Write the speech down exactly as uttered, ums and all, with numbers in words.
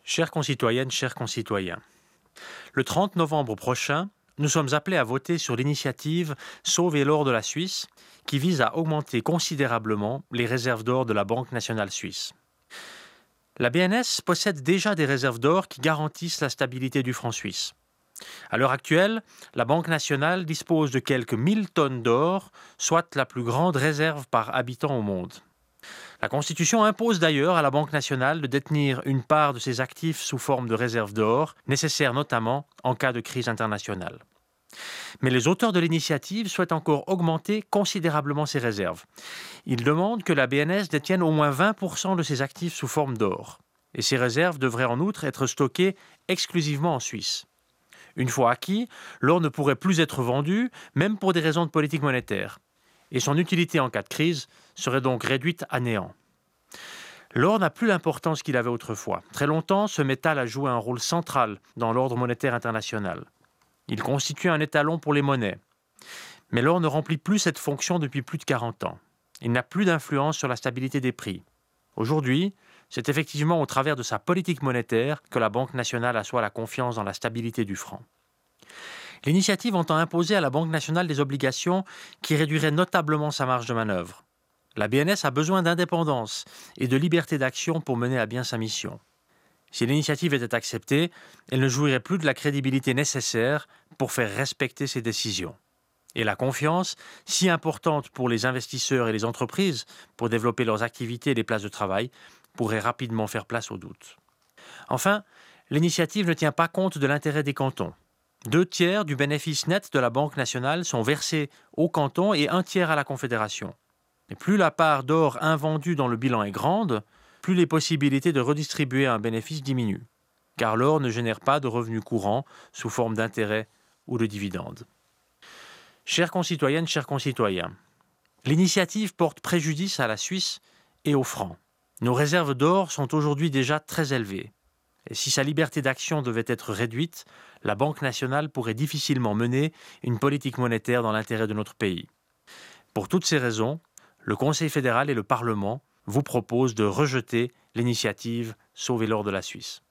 Chères concitoyennes, chers concitoyens, le trente novembre prochain, nous sommes appelés à voter sur l'initiative Sauver l'or de la Suisse, qui vise à augmenter considérablement les réserves d'or de la Banque nationale suisse. La B N S possède déjà des réserves d'or qui garantissent la stabilité du franc suisse. À l'heure actuelle, la Banque nationale dispose de quelques mille tonnes d'or, soit la plus grande réserve par habitant au monde. La Constitution impose d'ailleurs à la Banque nationale de détenir une part de ses actifs sous forme de réserve d'or, nécessaire notamment en cas de crise internationale. Mais les auteurs de l'initiative souhaitent encore augmenter considérablement ces réserves. Ils demandent que la B N S détienne au moins vingt pour cent de ses actifs sous forme d'or. Et ces réserves devraient en outre être stockées exclusivement en Suisse. Une fois acquis, l'or ne pourrait plus être vendu, même pour des raisons de politique monétaire. Et son utilité en cas de crise serait donc réduite à néant. L'or n'a plus l'importance qu'il avait autrefois. Très longtemps, ce métal a joué un rôle central dans l'ordre monétaire international. Il constitue un étalon pour les monnaies. Mais l'or ne remplit plus cette fonction depuis plus de quarante ans. Il n'a plus d'influence sur la stabilité des prix. Aujourd'hui, c'est effectivement au travers de sa politique monétaire que la Banque nationale assoit la confiance dans la stabilité du franc. L'initiative entend imposer à la Banque nationale des obligations qui réduiraient notablement sa marge de manœuvre. La B N S a besoin d'indépendance et de liberté d'action pour mener à bien sa mission. Si l'initiative était acceptée, elle ne jouirait plus de la crédibilité nécessaire pour faire respecter ses décisions. Et la confiance, si importante pour les investisseurs et les entreprises pour développer leurs activités et les places de travail, pourrait rapidement faire place au doute. Enfin, l'initiative ne tient pas compte de l'intérêt des cantons. Deux tiers du bénéfice net de la Banque nationale sont versés aux cantons et un tiers à la Confédération. Et plus la part d'or invendue dans le bilan est grande, plus les possibilités de redistribuer un bénéfice diminuent, car l'or ne génère pas de revenus courants sous forme d'intérêts ou de dividendes. Chères concitoyennes, chers concitoyens, l'initiative porte préjudice à la Suisse et au franc. Nos réserves d'or sont aujourd'hui déjà très élevées. Et si sa liberté d'action devait être réduite, la Banque nationale pourrait difficilement mener une politique monétaire dans l'intérêt de notre pays. Pour toutes ces raisons, le Conseil fédéral et le Parlement vous proposent de rejeter l'initiative Sauver l'or de la Suisse.